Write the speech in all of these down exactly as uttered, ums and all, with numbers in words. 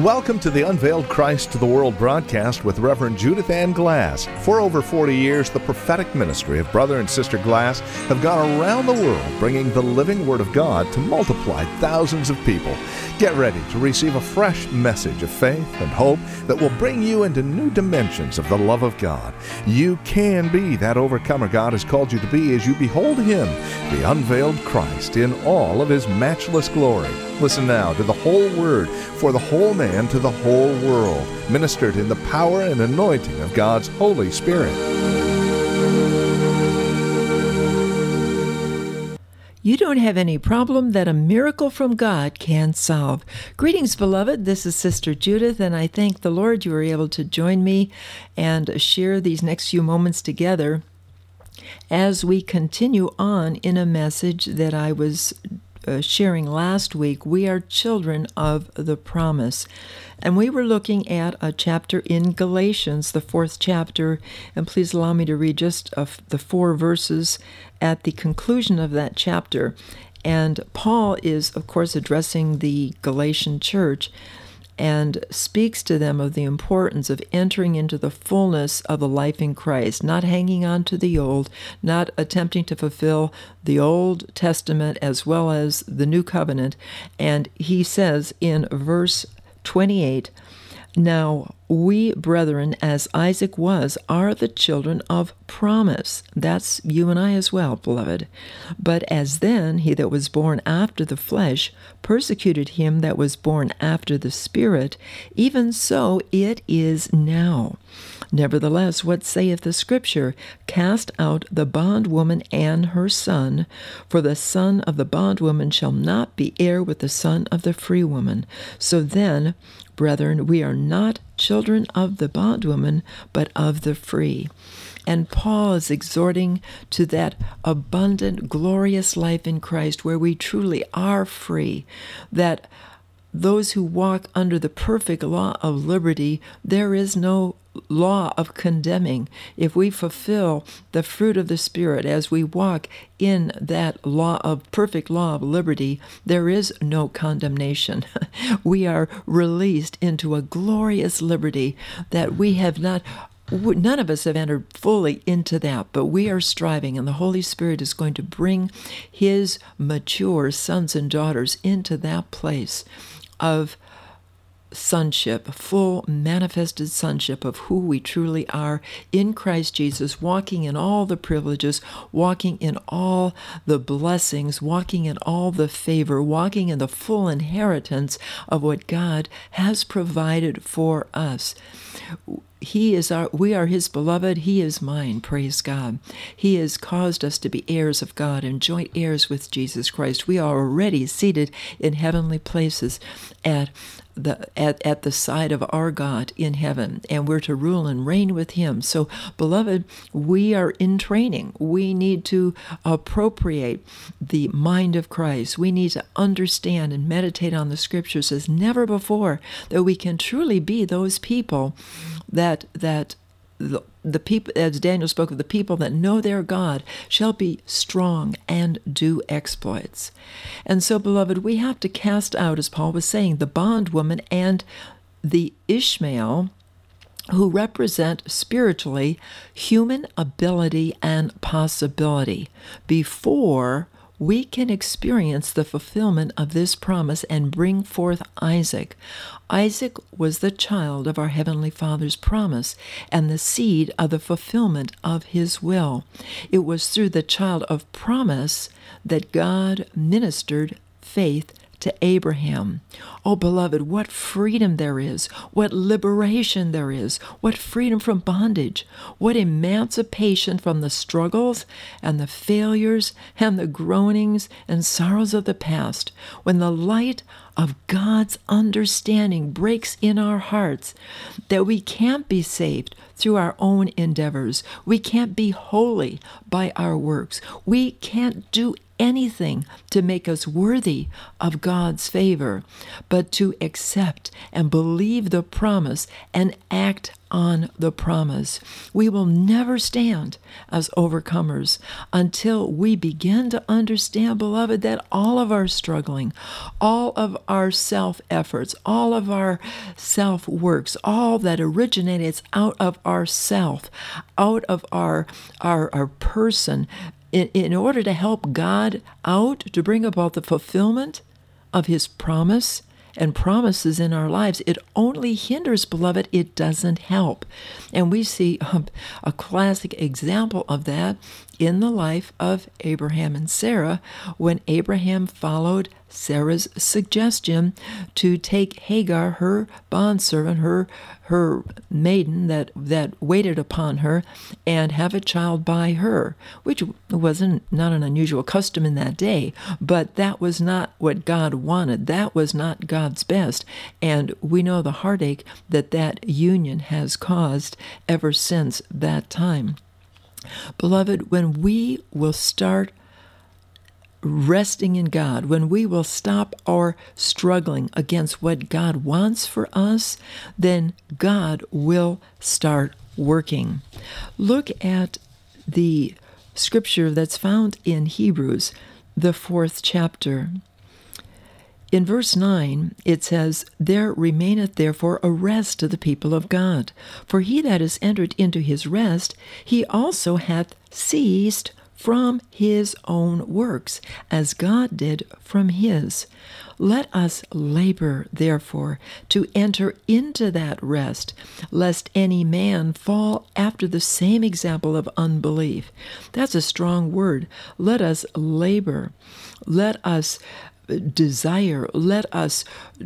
Welcome to the Unveiled Christ to the World broadcast with Reverend Judith Ann Glass. For over forty years, the prophetic ministry of Brother and Sister Glass have gone around the world bringing the living Word of God to multiply thousands of people. Get ready to receive a fresh message of faith and hope that will bring you into new dimensions of the love of God. You can be that overcomer God has called you to be as you behold Him, the unveiled Christ, in all of His matchless glory. Listen now to the whole Word for the whole man to the whole world, ministered in the power and anointing of God's Holy Spirit. You don't have any problem that a miracle from God can solve. Greetings, beloved. This is Sister Judith, and I thank the Lord you were able to join me and share these next few moments together as we continue on in a message that I was Uh, sharing last week. We are children of the promise. And we were looking at a chapter in Galatians, the fourth chapter, and please allow me to read just uh, the four verses at the conclusion of that chapter. And Paul is, of course, addressing the Galatian church and speaks to them of the importance of entering into the fullness of the life in Christ, not hanging on to the old, not attempting to fulfill the Old Testament as well as the New Covenant. And he says in verse twenty-eight, "Now we, brethren, as Isaac was, are the children of promise." That's you and I as well, beloved. "But as then he that was born after the flesh persecuted him that was born after the Spirit, even so it is now. Nevertheless, what saith the Scripture? Cast out the bondwoman and her son, for the son of the bondwoman shall not be heir with the son of the free woman. So then, brethren, we are not children of the bondwoman, but of the free." And Paul is exhorting to that abundant, glorious life in Christ where we truly are free, that those who walk under the perfect law of liberty, there is no law of condemning. If we fulfill the fruit of the Spirit as we walk in that law of perfect law of liberty, there is no condemnation. We are released into a glorious liberty that we have not None of us have entered fully into that, but we are striving, and the Holy Spirit is going to bring His mature sons and daughters into that place of sonship, full manifested sonship of who we truly are in Christ Jesus, walking in all the privileges, walking in all the blessings, walking in all the favor, walking in the full inheritance of what God has provided for us. He is our, we are His beloved, He is mine, praise God. He has caused us to be heirs of God and joint heirs with Jesus Christ. We are already seated in heavenly places at the at, at the side of our God in heaven, and we're to rule and reign with Him. So, beloved, we are in training. We need to appropriate the mind of Christ. We need to understand and meditate on the Scriptures as never before, that we can truly be those people that that the, the people, as Daniel spoke of, the people that know their God shall be strong and do exploits. And so, beloved, we have to cast out, as Paul was saying, the bondwoman and the Ishmael, who represent spiritually human ability and possibility, before we can experience the fulfillment of this promise and bring forth Isaac. Isaac was the child of our Heavenly Father's promise and the seed of the fulfillment of His will. It was through the child of promise that God ministered faith to Abraham. Oh, beloved, what freedom there is, what liberation there is, what freedom from bondage, what emancipation from the struggles and the failures and the groanings and sorrows of the past, when the light of God's understanding breaks in our hearts, that we can't be saved through our own endeavors. We can't be holy by our works. We can't do anything to make us worthy of God's favor, but to accept and believe the promise and act on the promise. We will never stand as overcomers until we begin to understand, beloved, that all of our struggling, all of our self-efforts, all of our self-works, all that originates out of ourself, out of our, our, our person, in, in order to help God out, to bring about the fulfillment of his promise and promises in our lives, it only hinders, beloved. It doesn't help. And we see um, a classic example of that in the life of Abraham and Sarah, when Abraham followed Sarah's suggestion to take Hagar, her bondservant, her her maiden that, that waited upon her, and have a child by her, which wasn't not an unusual custom in that day, but that was not what God wanted. That was not God's best. And we know the heartache that that union has caused ever since that time. Beloved, when we will start resting in God, when we will stop our struggling against what God wants for us, then God will start working. Look at the scripture that's found in Hebrews, the fourth chapter. In verse nine, it says, "There remaineth therefore a rest to the people of God. For he that is entered into his rest, he also hath ceased from his own works, as God did from his. Let us labor, therefore, to enter into that rest, lest any man fall after the same example of unbelief." That's a strong word. Let us labor. Let us desire. Let us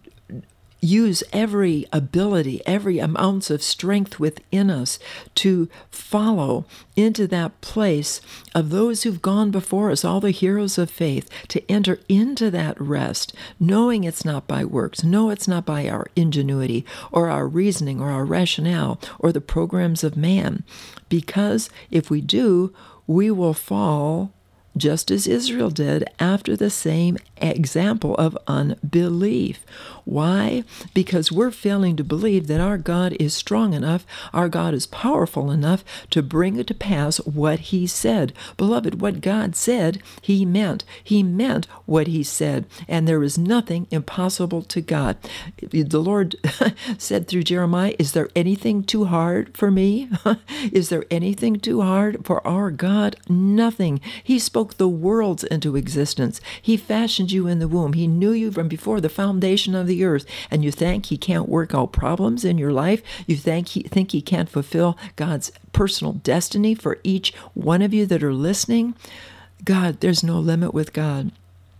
use every ability, every ounce of strength within us to follow into that place of those who've gone before us, all the heroes of faith, to enter into that rest, knowing it's not by works, know it's not by our ingenuity or our reasoning or our rationale or the programs of man. Because if we do, we will fall just as Israel did, after the same example of unbelief. Why? Because we're failing to believe that our God is strong enough, our God is powerful enough to bring it to pass what he said. Beloved, what God said, he meant. He meant what he said, and there is nothing impossible to God. The Lord said through Jeremiah, "Is there anything too hard for me? Is there anything too hard for our God? Nothing." He spoke the worlds into existence. He fashioned you in the womb. He knew you from before the foundation of the earth. And you think he can't work out problems in your life? You think he, think he can't fulfill God's personal destiny for each one of you that are listening? God, there's no limit with God.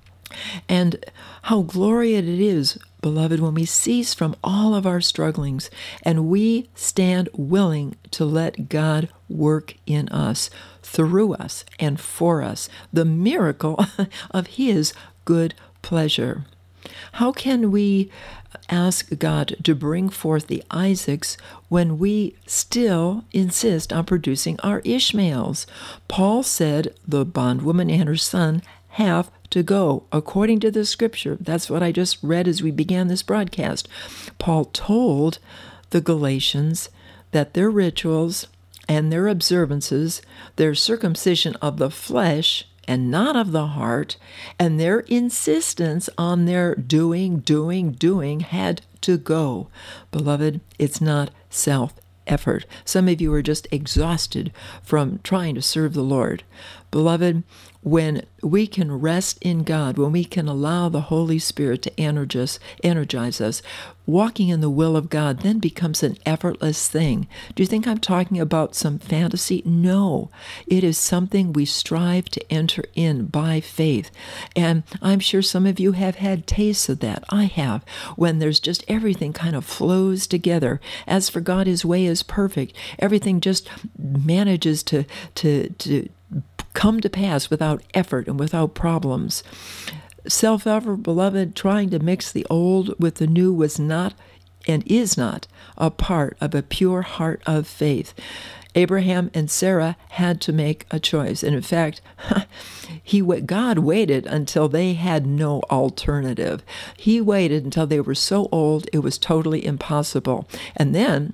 And how glorious it is, beloved, when we cease from all of our strugglings and we stand willing to let God work in us, through us, and for us, the miracle of his good pleasure. How can we ask God to bring forth the Isaacs when we still insist on producing our Ishmaels? Paul said the bondwoman and her son have to go, according to the scripture. That's what I just read as we began this broadcast. Paul told the Galatians that their rituals and their observances, their circumcision of the flesh and not of the heart, and their insistence on their doing, doing, doing had to go. Beloved, it's not self-effort. Some of you are just exhausted from trying to serve the Lord. Beloved, when we can rest in God, when we can allow the Holy Spirit to energize, energize us, walking in the will of God then becomes an effortless thing. Do you think I'm talking about some fantasy? No. It is something we strive to enter in by faith. And I'm sure some of you have had tastes of that. I have. When there's just everything kind of flows together. As for God, his way is perfect. Everything just manages to to to come to pass without effort and without problems. Self-effort, beloved, trying to mix the old with the new was not and is not a part of a pure heart of faith. Abraham and Sarah had to make a choice. And in fact, he God waited until they had no alternative. He waited until they were so old it was totally impossible. And then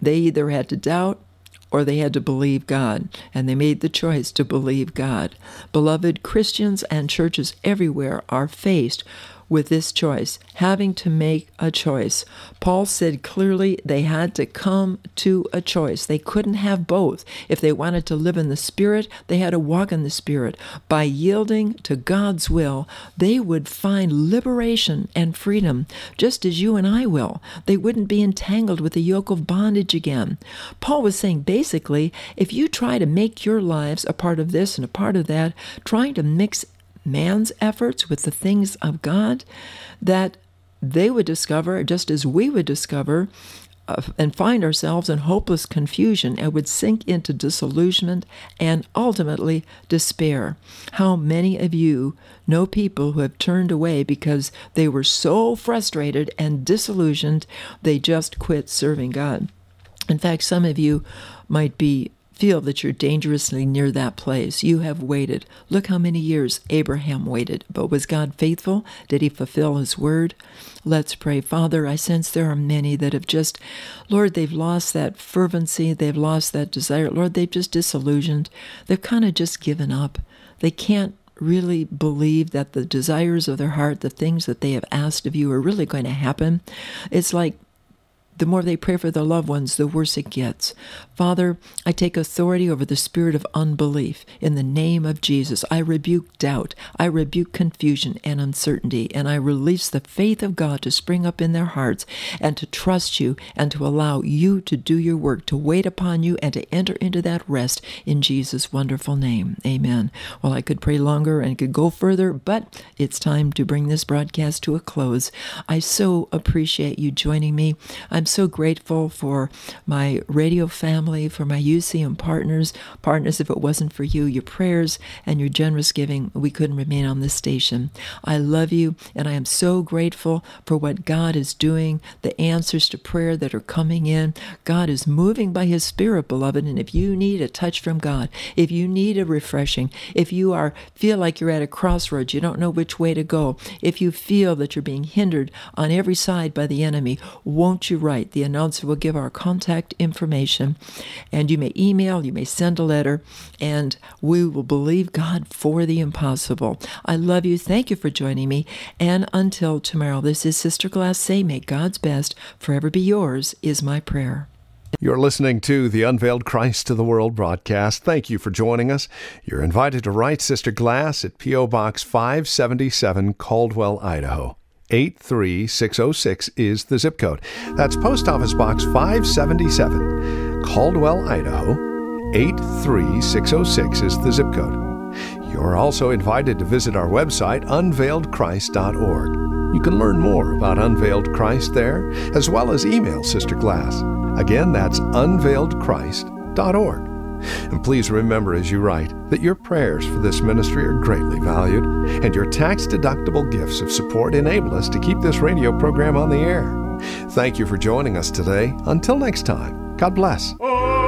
They either had to doubt or they had to believe God, and they made the choice to believe God. Beloved, Christians and churches everywhere are faced with this choice, having to make a choice. Paul said clearly they had to come to a choice. They couldn't have both. If they wanted to live in the Spirit, they had to walk in the Spirit. By yielding to God's will, they would find liberation and freedom, just as you and I will. They wouldn't be entangled with the yoke of bondage again. Paul was saying basically, if you try to make your lives a part of this and a part of that, trying to mix man's efforts with the things of God, that they would discover, just as we would discover, uh, and find ourselves in hopeless confusion and would sink into disillusionment and ultimately despair. How many of you know people who have turned away because they were so frustrated and disillusioned they just quit serving God? In fact, some of you might be feel that you're dangerously near that place. You have waited. Look how many years Abraham waited. But was God faithful? Did he fulfill his word? Let's pray. Father, I sense there are many that have just, Lord, they've lost that fervency. They've lost that desire. Lord, they've just disillusioned. They've kind of just given up. They can't really believe that the desires of their heart, the things that they have asked of you, are really going to happen. It's like the more they pray for their loved ones, the worse it gets. Father, I take authority over the spirit of unbelief. In the name of Jesus, I rebuke doubt. I rebuke confusion and uncertainty, and I release the faith of God to spring up in their hearts and to trust you and to allow you to do your work, to wait upon you and to enter into that rest in Jesus' wonderful name. Amen. Well, I could pray longer and could go further, but it's time to bring this broadcast to a close. I so appreciate you joining me. I'm so grateful for my radio family, for my U C M partners. Partners, if it wasn't for you, your prayers and your generous giving, we couldn't remain on this station. I love you, and I am so grateful for what God is doing, the answers to prayer that are coming in. God is moving by His Spirit, beloved, and if you need a touch from God, if you need a refreshing, if you are feel like you're at a crossroads, you don't know which way to go, if you feel that you're being hindered on every side by the enemy, won't you write? The announcer will give our contact information, and you may email, you may send a letter, and we will believe God for the impossible. I love you. Thank you for joining me. And until tomorrow, this is Sister Glass. Say, may God's best forever be yours, is my prayer. You're listening to the Unveiled Christ to the World broadcast. Thank you for joining us. You're invited to write Sister Glass at P O Box five seventy-seven, Caldwell, Idaho. eight three six oh six is the zip code. That's Post Office Box five seventy-seven, Caldwell, Idaho. eight three six oh six is the zip code. You're also invited to visit our website, unveiled christ dot org. You can learn more about Unveiled Christ there, as well as email Sister Glass. Again, that's unveiled christ dot org. And please remember as you write that your prayers for this ministry are greatly valued, and your tax-deductible gifts of support enable us to keep this radio program on the air. Thank you for joining us today. Until next time, God bless.